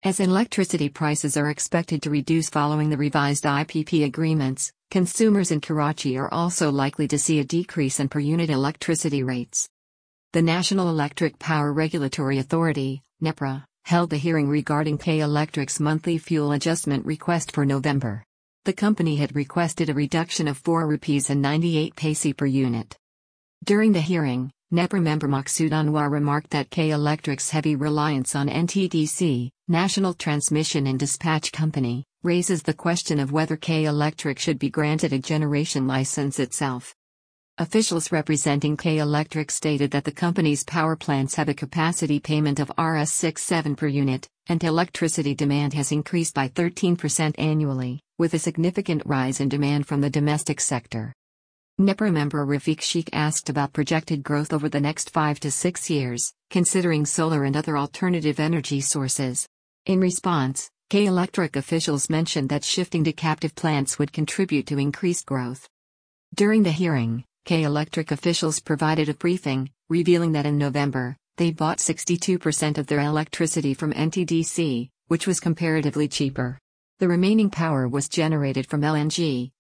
As electricity prices are expected to reduce following the revised IPP agreements, consumers in Karachi are also likely to see a decrease in per-unit electricity rates. The National Electric Power Regulatory Authority, NEPRA, held a hearing regarding K Electric's monthly fuel adjustment request for November. The company had requested a reduction of 4 rupees and 98 paise per unit. During the hearing, NEPRA member Maqsood Anwar remarked that K Electric's heavy reliance on NTDC, National Transmission and Dispatch Company, raises the question of whether K Electric should be granted a generation license itself. Officials representing K Electric stated that the company's power plants have a capacity payment of Rs 67 per unit, and electricity demand has increased by 13% annually, with a significant rise in demand from the domestic sector. NEPRA member Rafiq Sheikh asked about projected growth over the next 5 to 6 years, considering solar and other alternative energy sources. In response, K Electric officials mentioned that shifting to captive plants would contribute to increased growth. During the hearing, K Electric officials provided a briefing, revealing that in November, they bought 62% of their electricity from NTDC, which was comparatively cheaper. The remaining power was generated from LNG,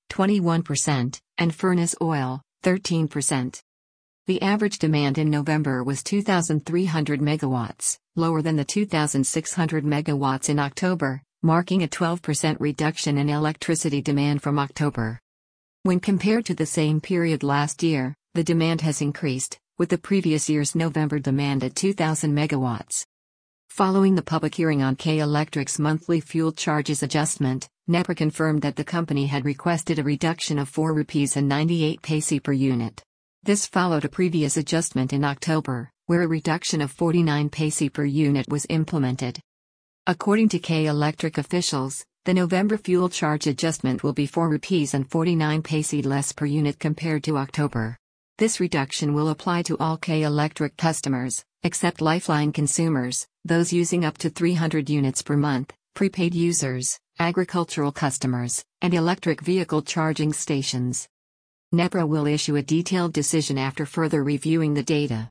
21%, and furnace oil, 13%. The average demand in November was 2,300 megawatts, lower than the 2,600 megawatts in October, marking a 12% reduction in electricity demand from October. When compared to the same period last year, the demand has increased, with the previous year's November demand at 2,000 megawatts. Following the public hearing on K Electric's monthly fuel charges adjustment, NEPRA confirmed that the company had requested a reduction of 4 rupees and 98 paise per unit. This followed a previous adjustment in October, where a reduction of 49 paise per unit was implemented. According to K Electric officials, the November fuel charge adjustment will be 4 rupees and 49 paise less per unit compared to October. This reduction will apply to all K Electric customers, except Lifeline consumers, those using up to 300 units per month, prepaid users, agricultural customers, and electric vehicle charging stations. NEPRA will issue a detailed decision after further reviewing the data.